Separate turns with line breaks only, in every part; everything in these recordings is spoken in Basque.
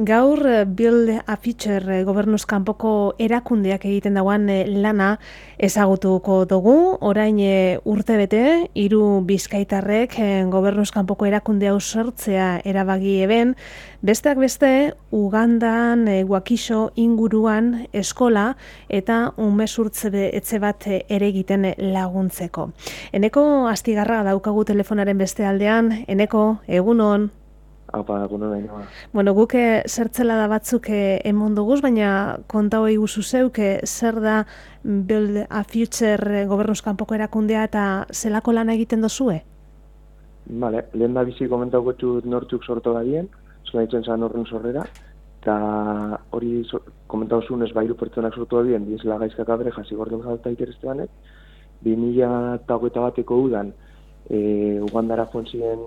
Gaur Build a Future gobernuz kanpoko erakundeak egiten dagoen lana ezagutuko dugu. Orain urtebete, 3 bizkaitarrek gobernuz kanpoko erakunde hau sortzea erabaki eben. Besteak beste, Ugandan, Wakiso inguruan eskola eta umezurtze etxe bat ere egiten laguntzeko. Eneko Astigarraga daukagu telefonaren beste aldean. Eneko, egunon.
Apa, egunon.
Bueno, guk zertzelada batzuk emon duguz, baina konta hoi guzu zeuk zer da Build a Future gobernuz kanpoko erakundea eta zelako lana egiten dozue?
Vale, lehen da bizi komentauko txut nortzuk sortu badien, zela ditzen zan horren sorrera, eta hori komentau zunez bairu pertsonak sortu badien, dizela gaizkak abere jasi gordon jalta ikerestea 2021 bateko udan, Ugandara joan ziren,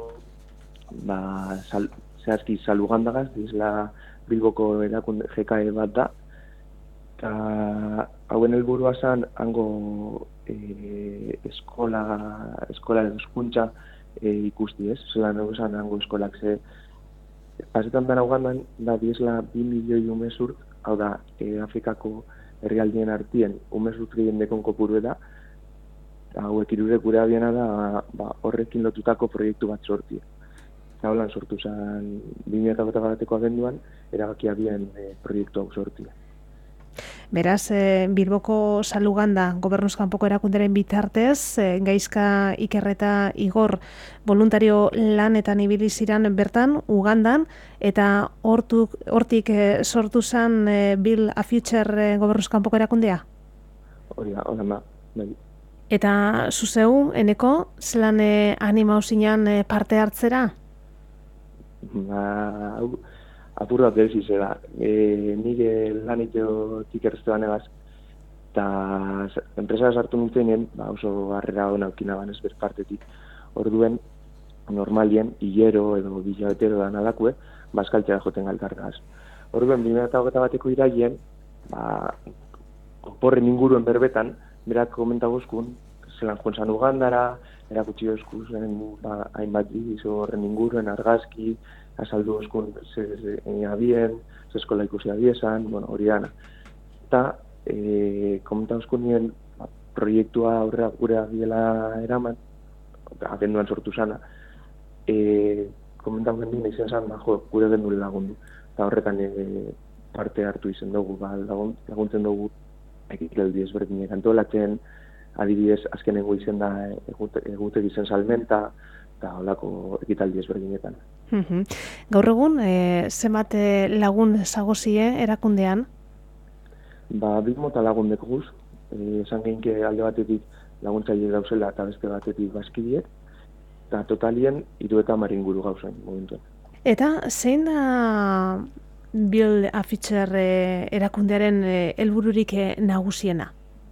zehazki sal Ugandagaz, dizela Bilboko erakunde GKE bat da, eta hauen helburua zen hango eskola hezkuntza ikusti, ez? Zelan esan hango eskolak ze pasetan dara Ugandan da dizela 2 milioi umezurt, hau da, Afrikako herrialdien artien umezurt gehien dekon kopuru da, hauek irurek gure abiena da horrekin lotutako proiektu bat sorti. Eta holan sortu zen 2008 bateko agenduan, erabakia bien proiektu hau sortia.
Beraz, Bilboko Sal Uganda gobernuz kanpoko erakunderen bitartez, Gaizka Iker eta Igor voluntario lanetan ibili ziran bertan Ugandan, eta hortik sortu zen Build a Future gobernuz kanpoko erakundea?
Hori da, hola.
Eta zuzeu, Eneko, zelan animau zinan parte hartzera?
Apur bat behiz da. Nik laniteotik erreztean egaz, eta enpresa sartu nintzen, oso harrera hona aukina banez berpartetik. Orduen, normalien, hilero edo bilabetero da nadakue, bazkaltzea joten galkargaz. Orduen, 2008 bateko iraien, oporren inguruen berbetan, berak komenta gozkun, zelan joan zan Ugandara, erakutsi dozku zen hainbat dizo horren inguruen, argazki, azaldu oskun abien, eskola ikusi abiesan, hori dana. Eta komenta oskun nien proiektua aurrera gure abiela eraman, agenduan sortu zana, komenta oskun nien izan zan, gure gendule lagundu. Eta horretan parte hartu izen dugu, laguntzen dugu ekitaldi ezberdinek antolatzen, adibidez azkenengo izen da egutegi zen salmenta, eta holako ekitaldi ezberdinetan.
Gaur egun, zenbat lagun zagozie erakundean?
2 mota lagun dekoguz, esan geinke alde batetik laguntzaile dauzela eta beste batetik bazkidiek, eta totalien 30 inguru gauzain momentuen.
Eta zein da Build a Future erakundearen helbururik nagusiena?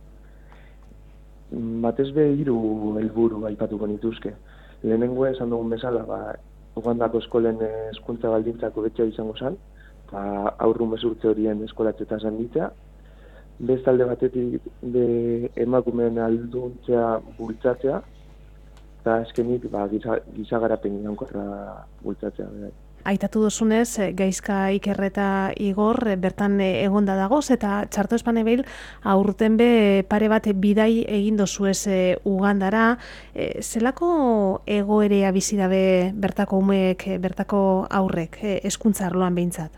Batez be 3 helburu aipatuko nituzke. Lehenengo esan dugun bezala, Ugandako eskolen hezkuntza baldintzako betxea izango zen, aurru umezurtze horien eskolatzeta zanditzea. Bestalde batetik emakumeen alduntzea bultzatzea, eta eskenik gizagarapen iraunkorra bultzatzea.
Aitatu duzunez, Gaizka Iker eta Igor bertan egonda dagoz, eta txarto espanebeil aurten be pare bat bidai egin dozuez Ugandara. Zelako egoerea bizi dabe bertako umeek, bertako aurrek, hezkuntza arloan behintzat?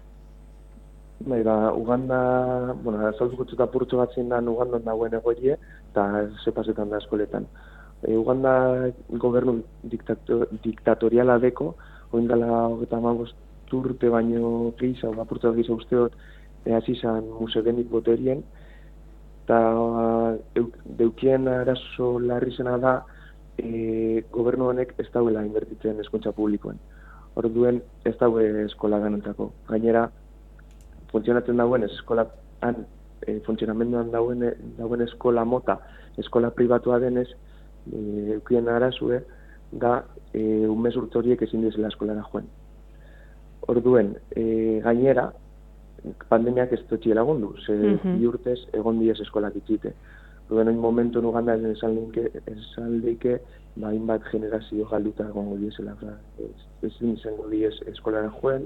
Uganda, azalduko txuta purtsu bat zein da Ugandan dagoen egoerie, eta zepazetan da eskoletan. Uganda gobernu diktatoriala deko, oindala 35 urte baino gehiago, apurtza gehiago usteot, hasi izan Musevenik boterien, eta deukien arazo larri zena da, gobernu honek ez dauela inbertitzen hezkuntza publikoen. Orduen ez daue eskola ganontzako. Gainera, funtzionatzen dauen funtzionamenduan dauen eskola mota, eskola pribatua denez, deukien arazue, da umezurtze horiek ezin dizela eskolara joan. Orduen, gainera, pandemiak ez dutxie lagundu, ze 2 urtez egon diez eskolak itxite. Orduen, oin momentu Uganda esan leike, hainbat generazio galduta egongo diezela. Ezin izango diez eskolara joan,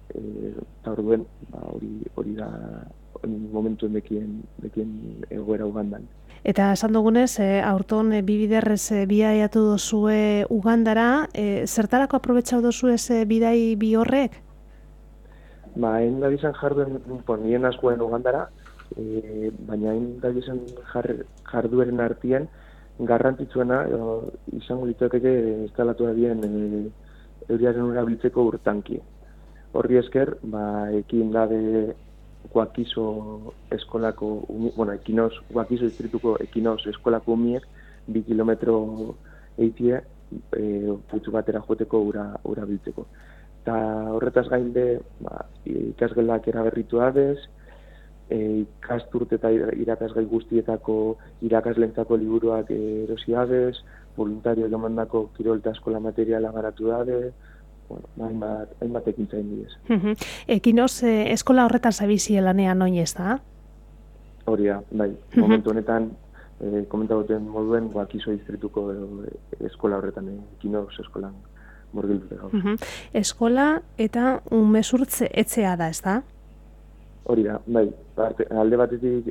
eta orduen, hori da momentuen dekien egoera Ugandan.
Eta esan dugunez, aurton bi biderrez bidaiatu dozue Ugandara, zertarako aprobetxau dozue bidai bi horrek?
Hain da bizan jarduen, nien askoen Ugandara, baina hain da bizan jardueren artien, garrantzitsuena izango litzakeke instalatu da bien euriaren urabiltzeko urtanki. Horri esker, ekin dabe Guakiso eskolako, Guakiso distrituko Ekinos eskolako umiek 2 kilometro eitie putzu batera joateko ura biltzeko. Eta horretaz gainde, ikasgelak eraberritu adez, ikasturte eta irakasgai guztietako irakaslentzako liburuak erosi adez, voluntario emandako kirol eta eskola materiala garatu dade, hainbat ekintza bidez.
Ekinos eskola horretan zabizie lanean oin ez da?
Hori da, bai. Momentu honetan, komentaguten moduen, Guakiso distrituko eskola horretan, Ekinos eskolan murgildute gau.
Eskola eta umezurtz etxea da, ez da?
Hori da, bai. Alde batetik,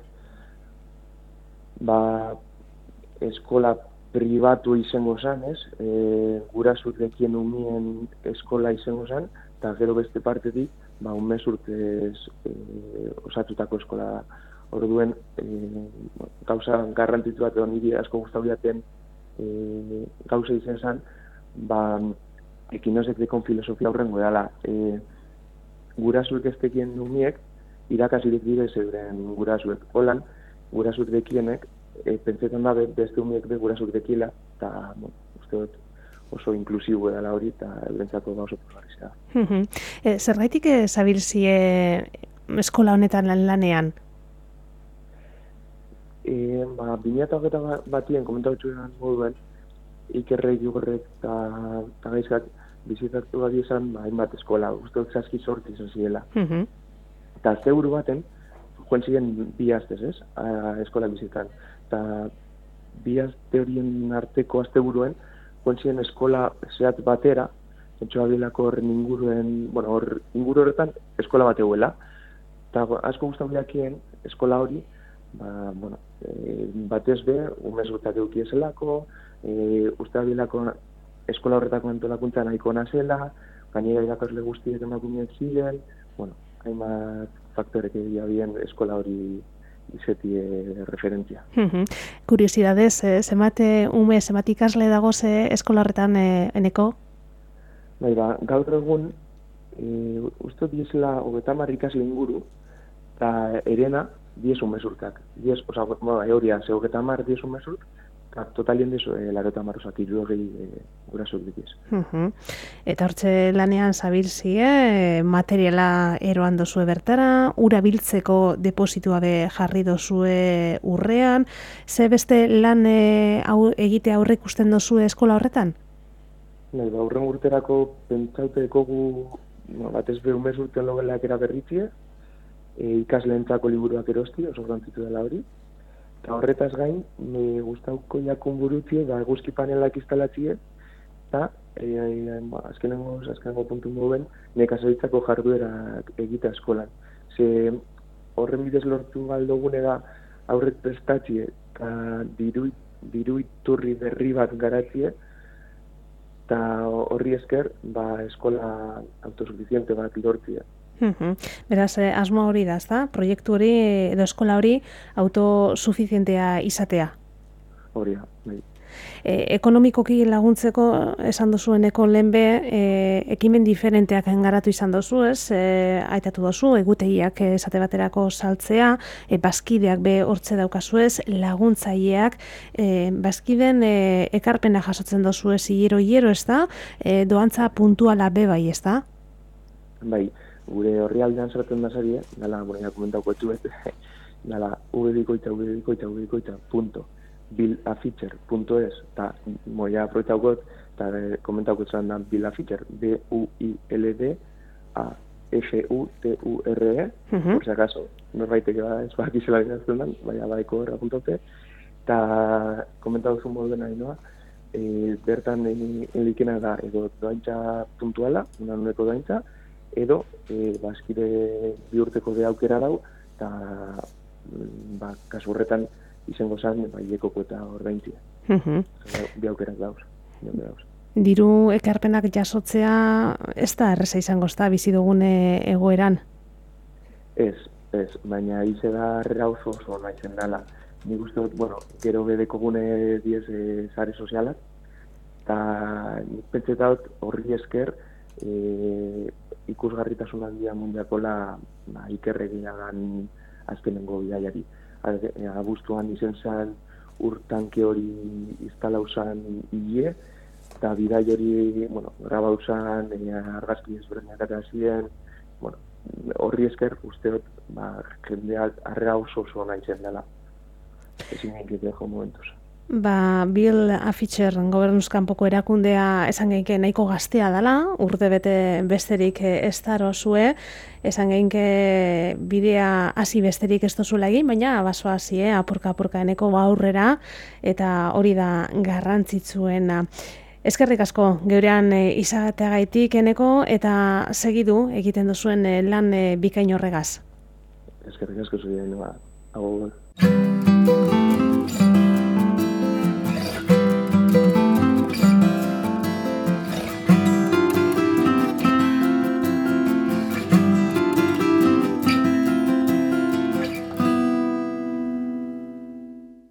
eskola pribatu izango zen, ez? Gurasurrekien umien eskola izango zen, eta gero beste partetik, umezurtez osatutako eskola. Orduen, gauza garrantzitsu bat, niri asko gustatu jaten gauza izan zen, Ekinosek dekon filosofia horrengo dela. Gurasurek ez dekien umiek, irakasirik dire zeuren gurasuek. Holan, gurasurek dekienek, pentsetan da beste umiek be gurasurek dekiela, eta uste dut oso inklusibo dela hori, eta eurentzako oso progresea.
Zergaitik zabilzie eskola honetan lanean?
2021 batien komentatutxuan moduen, ikerrek, jugorrek eta gaizkak bizitatu bat izan, hainbat eskola, uste dut zazki sorti izan zirela. Eta zeuru baten, joan ziren 2 astez, ez? Eskola bizitan. Eta 2 aste horien arteko asteburuen, joan ziren eskola zehat batera, entxoa bilako horren inguru horretan eskola bat eguela. Eta asko guztau bilakien eskola hori, batez be, umezurtak eukiezelako, uste bilako eskola horretako antolakuntza nahiko nazela, gainera irakasle guztiek emakumeak ziren, hainbat faktorek egia bien eskola hori izetie referentzia.
Kuriosidadez, zenbat ikasle dago eskola horretan eneko?
Gaur egun, uste diesela 30 ikasle inguru, eta erena 10 umezurtak. Hori da, 30 umezurtak, totalien deso, larota marrosak irurogei gurasuk dikiz.
Eta hortze lanean zabilzie, materiala eroan dozue bertara, ura biltzeko depositua be jarri dozue urrean, ze beste lan egite aurre ikusten dozue eskola horretan?
Aurren urterako pentsauteeko batez be umezurten logelak eraberritzie, ikasleentzako liburuak erosti, oso garrantzitsu dela hori. Eta horretaz gain, gustauko jakun burutzie, eguzki panelak instalatzie, eta azkenengo puntu moben, nekazaritzako jarduerak egita eskolan. Ze horren bidez lortu galdogune da aurret prestatzie, eta diru iturri berri bat garatzie, eta horri esker, eskola autosuficiente bat lortzia.
Beraz, asmoa hori da, ezta? Proiektu hori edo eskola hori autosuficientea izatea.
Hori da, bai.
Ekonomikoki laguntzeko esan dozueneko lehenbe ekimen diferenteak garatu izan dozu, ez? Aitatu dozu, egutegiak esate baterako saltzea, bazkideak be hortze daukazu ez, laguntzaileak, bazkiden ekarpena jasotzen dozu ez, hilero ez da, doantza puntuala be bai, ez da?
Bai. Gure horri aldean zerten da zarie, nala, komentauko etxuet, nala, ubikoitza.billafitcher.es, eta moia aproitaukot, eta komentauko etxuan da Billafitcher, BUILAFITURE, por si acaso, norbaiteke ez bakizela binazten dan, baina baiko horra puntaute, eta komentauko zuen modu dena inoa, bertan enlikena da edo doaintza puntuala, unanuneko doaintza, edo bazkide bi urteko de aukera dau, eta kasu horretan izango zen hilekoko eta ordaintzia. Bi aukerak dauz.
Diru ekarpenak jasotzea ez da erreza izango ezta bizi dugun egoeran?
Ez, baina hize da harrera oso naizen dela. Nik uste dut, gero bedeko gune diez sare sozialak, eta nik pentsetat horri esker ikusgarritasun handia mundiakola ikerregiagan azkenengo bidaiari. Abuztuan izen zen urtanke hori instalau zen hile, eta bidai hori, grabau zen, argazki ezberdinak eta ziren, horri esker uste dut, jendeak harrera oso naizen dela. Ezin egiteko momentuz.
Bill Fisher gobernuz kanpoko erakundea esan geinke nahiko gaztea dela, urte bete besterik ez darozue, esan geinke bidea hasi besterik ez dozula egin, baina baso hasi, apurka eneko aurrera, eta hori da garrantzitsuena. Eskerrik asko, geurean izateagaitik eneko, eta segidu egiten duzuen lan bikain horregaz.
Eskerrik asko zuen, agur.